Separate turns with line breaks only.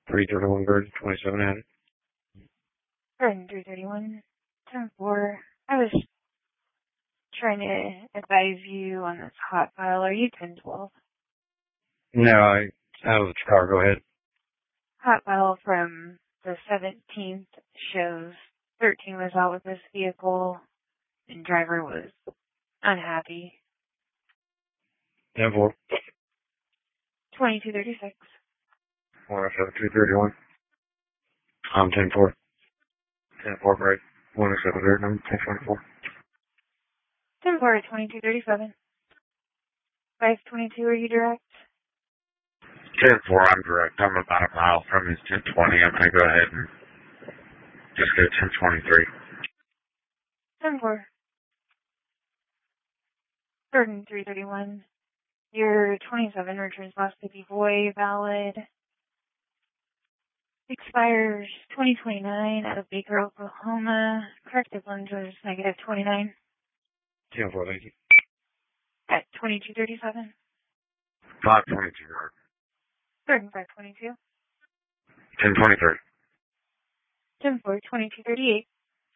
331 Garden, 27 added.
Garden 331, 10-4. I was trying to advise you on this hot file. Are you 1012?
No, I was the car. Go ahead.
Hot file from the 17th shows 13 was out with this vehicle and driver was unhappy.
10-4.
2236.
107 231. 10-4. 10-4 break. 107 number 1024.
10-4 at 2237. 522, are you direct?
10-4, I'm direct. I'm about a mile from his 1020. I'm going to go ahead and just go 1023.
10-4. Garden 331. Your 27 returns last baby boy valid. Expires 2029 out of Baker, Oklahoma. Corrective lens was negative 29.
10-4, thank you.
At 2237.
522.
Garden 522.
1023.
10-4, 2238.